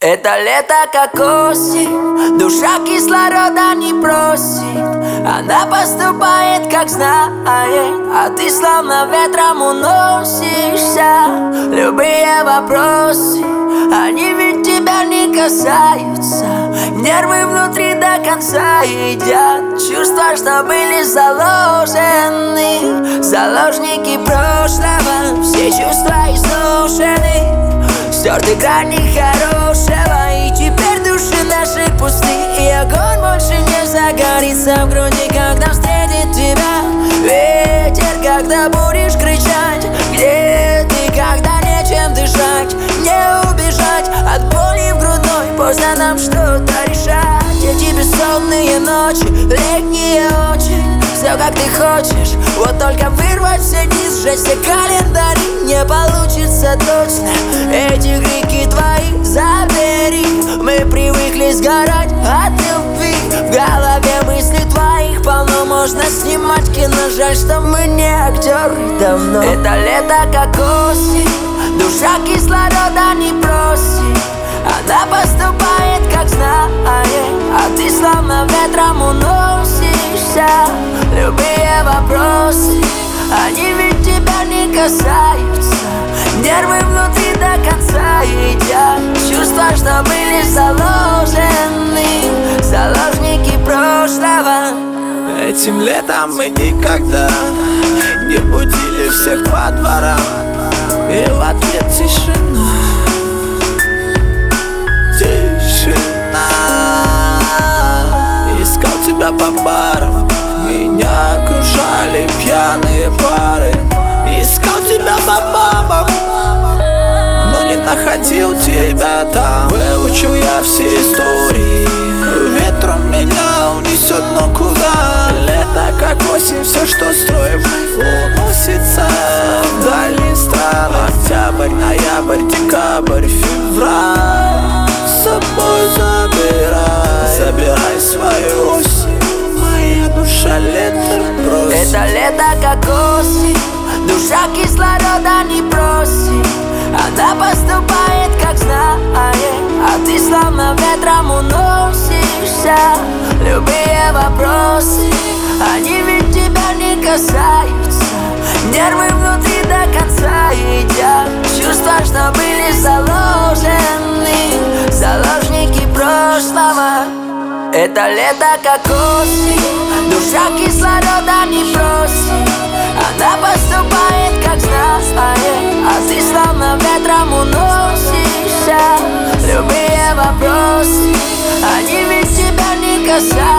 Это лето как осень, душа кислорода не просит. Она поступает как знает, а ты словно ветром уносишься. Любые вопросы, они ведь тебя не касаются. Нервы внутри до конца едят чувства, что были заложены. Заложники прошлого, все чувства изношены. Стерты грани хорошего, и теперь души наши пусты. И огонь больше не загорится в груди, когда встретит тебя ветер. Когда будешь кричать, где ты, когда нечем дышать, не убежать от боли в грудной. Поздно нам что-то решать. Эти бессонные ночи, летние очень. Все как ты хочешь, вот только вырвать все дни, сжечь все календари не получится точно. Эти крики твои забери. Мы привыкли сгорать от любви. В голове мысли твоих полно, можно снимать кино. Жаль, что мы не актеры давно. Это лето как осень, душа кислорода не просит. Она поступает как знает, а ты словно ветром уносишься. Любые вопросы, они ведь тебя не касаются. Нервы внутри до конца едят чувства, что были заложены. Заложники прошлого. Этим летом мы никогда не будили всех по дворам. И в ответ тишина. Искал тебя по барам, меня окружали пьяные пары. Искал тебя по бабам, но не находил тебя там. Выучил я все истории, ветром меня унесет, но куда? Лето как осень, все, что строим, уносится в дальние страны. Октябрь, ноябрь, декабрь, февраль. С собой забирай свою осень. Моя душа лето просит. Это лето как осень, душа кислорода не просит. Она поступает как знает, а ты словно ветром уносишься. Любые вопросы, они ведь тебя не касаются. Нервы внутри до конца едят чувства, что были заложены. Заложники прошлого. Это лето как осень, душа кислорода не просит. Она поступает как знает, а ты словно ветром уносишься. Любые вопросы, они ведь тебя не касаются.